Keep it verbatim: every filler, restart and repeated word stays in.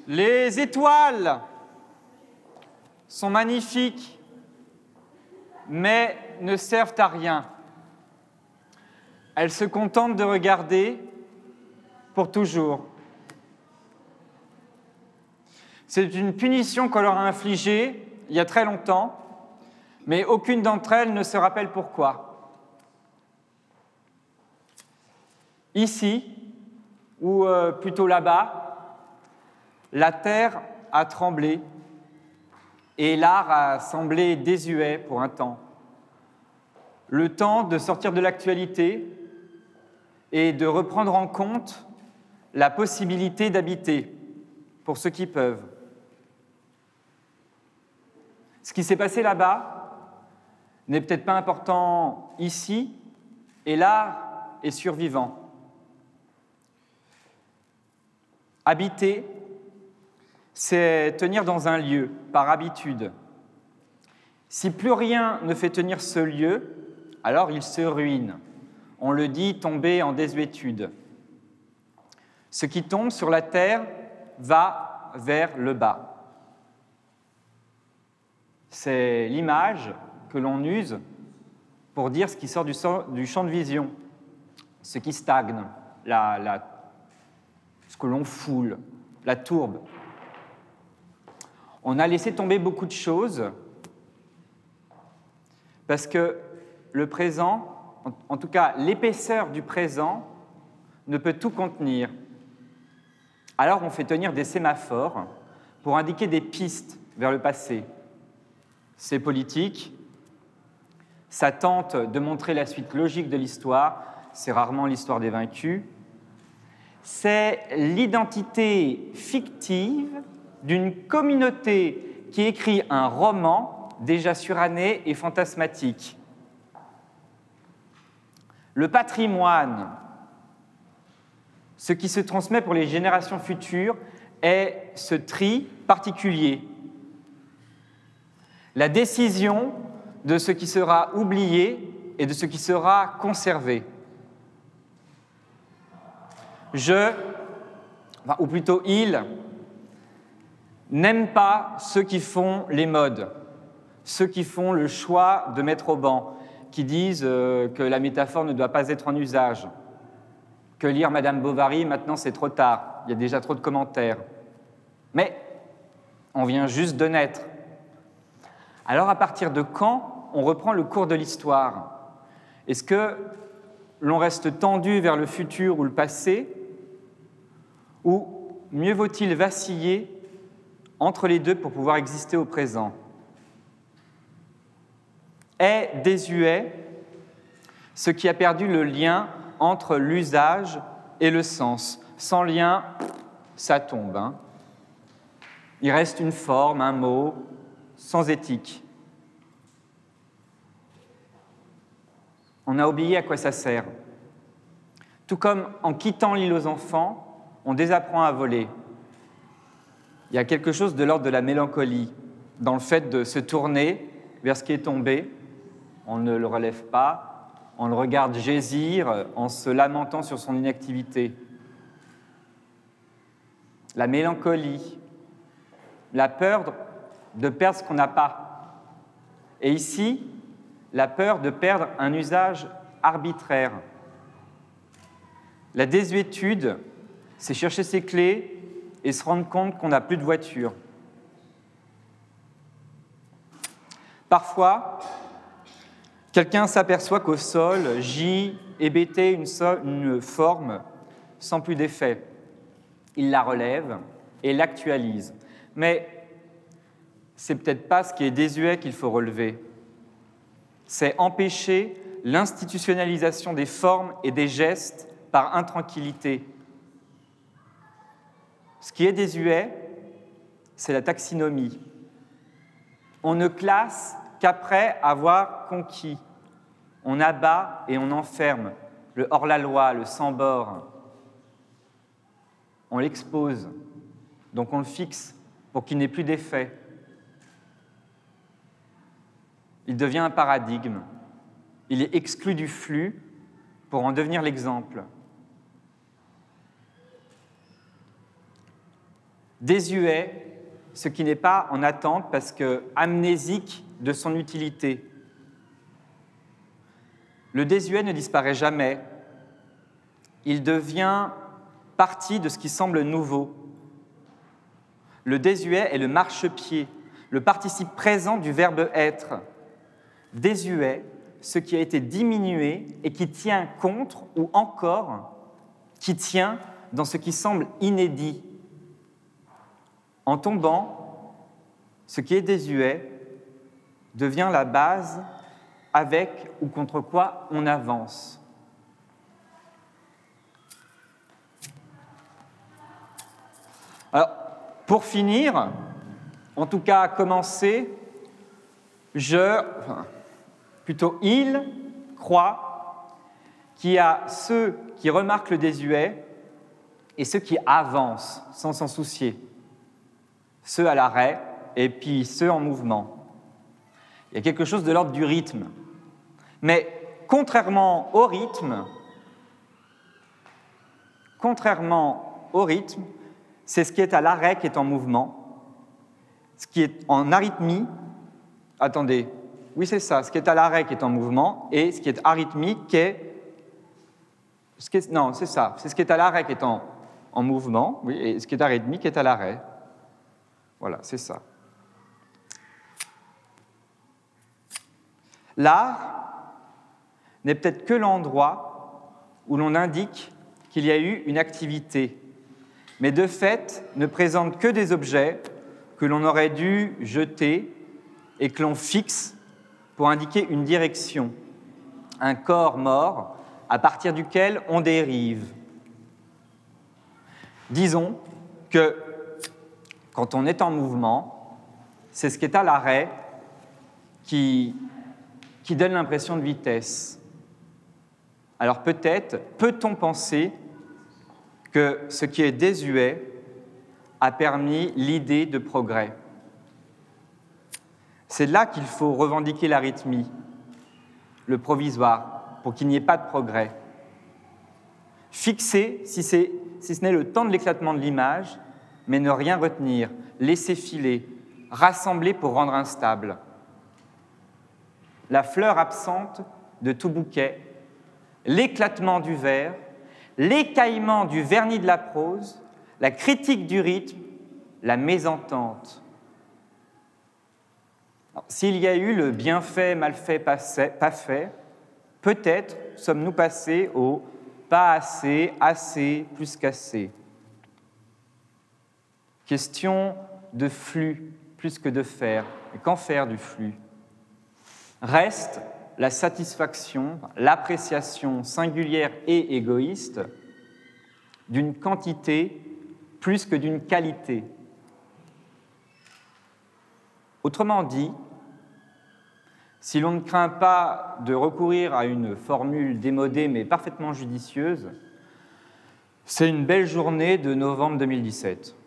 Les étoiles sont magnifiques, mais ne servent à rien. Elles se contentent de regarder pour toujours. C'est une punition qu'on leur a infligée il y a très longtemps, mais aucune d'entre elles ne se rappelle pourquoi. Ici, ou euh, plutôt là-bas, la terre a tremblé et l'art a semblé désuet pour un temps. Le temps de sortir de l'actualité et de reprendre en compte la possibilité d'habiter pour ceux qui peuvent. Ce qui s'est passé là-bas n'est peut-être pas important ici, et l'art est survivant. Habiter, c'est tenir dans un lieu, par habitude. Si plus rien ne fait tenir ce lieu, alors il se ruine. On le dit, tomber en désuétude. Ce qui tombe sur la terre va vers le bas. C'est l'image que l'on use pour dire ce qui sort du, du champ de vision, ce qui stagne, la, la, ce que l'on foule, la tourbe. On a laissé tomber beaucoup de choses parce que le présent, en, en tout cas l'épaisseur du présent, ne peut tout contenir. Alors on fait tenir des sémaphores pour indiquer des pistes vers le passé. C'est politique, ça tente de montrer la suite logique de l'histoire, c'est rarement l'histoire des vaincus. C'est l'identité fictive d'une communauté qui écrit un roman déjà suranné et fantasmatique. Le patrimoine, ce qui se transmet pour les générations futures, est ce tri particulier. La décision de ce qui sera oublié et de ce qui sera conservé. Je, enfin, ou plutôt il, n'aime pas ceux qui font les modes, ceux qui font le choix de mettre au banc, qui disent euh, que la métaphore ne doit pas être en usage, que lire Madame Bovary, maintenant c'est trop tard, il y a déjà trop de commentaires. Mais on vient juste de naître. Alors à partir de quand on reprend le cours de l'histoire? Est-ce que l'on reste tendu vers le futur ou le passé, ou mieux vaut-il vaciller entre les deux pour pouvoir exister au présent? Est désuet ce qui a perdu le lien entre l'usage et le sens. Sans lien, ça tombe. Hein. Il reste une forme, un mot, sans éthique. On a oublié à quoi ça sert. Tout comme en quittant l'île aux enfants, on désapprend à voler. Il y a quelque chose de l'ordre de la mélancolie dans le fait de se tourner vers ce qui est tombé. On ne le relève pas, on le regarde gésir en se lamentant sur son inactivité. La mélancolie, la peur de perdre ce qu'on n'a pas. Et ici, la peur de perdre un usage arbitraire. La désuétude, c'est chercher ses clés et se rendre compte qu'on n'a plus de voiture. Parfois, quelqu'un s'aperçoit qu'au sol gît, hébété une, so- une forme sans plus d'effet. Il la relève et l'actualise. Mais c'est peut-être pas ce qui est désuet qu'il faut relever. C'est empêcher l'institutionnalisation des formes et des gestes par intranquillité. Ce qui est désuet, c'est la taxinomie. On ne classe qu'après avoir conquis. On abat et on enferme le hors-la-loi, le sans-bord. On l'expose, donc on le fixe pour qu'il n'ait plus d'effet. Il devient un paradigme. Il est exclu du flux pour en devenir l'exemple. désuet ce qui n'est pas en attente parce que amnésique de son utilité. Le désuet ne disparaît jamais. Il devient partie de ce qui semble nouveau. Le désuet est le marchepied, le participe présent du verbe être. Désuet, ce qui a été diminué et qui tient contre, ou encore, qui tient dans ce qui semble inédit. En tombant, ce qui est désuet devient la base avec ou contre quoi on avance. Alors, pour finir, en tout cas commencer, je, enfin, plutôt il croit qu'il y a ceux qui remarquent le désuet et ceux qui avancent sans s'en soucier, ceux à l'arrêt et puis ceux en mouvement. Il y a quelque chose de l'ordre du rythme. Mais contrairement au rythme, contrairement au rythme, c'est ce qui est à l'arrêt qui est en mouvement. Ce qui est en arythmie, attendez, oui c'est ça, ce qui est à l'arrêt qui est en mouvement, et ce qui est arythmique qui est, ce qui est non, c'est ça, c'est ce qui est à l'arrêt qui est en, en mouvement, oui, et ce qui est arythmique qui est à l'arrêt. Voilà, c'est ça. L'art n'est peut-être que l'endroit où l'on indique qu'il y a eu une activité, mais de fait ne présente que des objets que l'on aurait dû jeter et que l'on fixe pour indiquer une direction, un corps mort à partir duquel on dérive. Disons que quand on est en mouvement, c'est ce qui est à l'arrêt qui, qui donne l'impression de vitesse. Alors peut-être, peut-on penser que ce qui est désuet a permis l'idée de progrès. C'est là qu'il faut revendiquer l'arythmie, le provisoire, pour qu'il n'y ait pas de progrès. Fixer, si, c'est, si ce n'est le temps de l'éclatement de l'image, mais ne rien retenir, laisser filer, rassembler pour rendre instable. La fleur absente de tout bouquet, l'éclatement du vers, l'écaillement du vernis de la prose, la critique du rythme, la mésentente. Alors, s'il y a eu le bien fait, mal fait, pas fait, peut-être sommes-nous passés au pas assez, assez, plus qu'assez. Question de flux plus que de faire. Et qu'en faire du flux ? Reste la satisfaction, l'appréciation singulière et égoïste d'une quantité plus que d'une qualité. Autrement dit, si l'on ne craint pas de recourir à une formule démodée mais parfaitement judicieuse, c'est une belle journée de novembre deux mille dix-sept.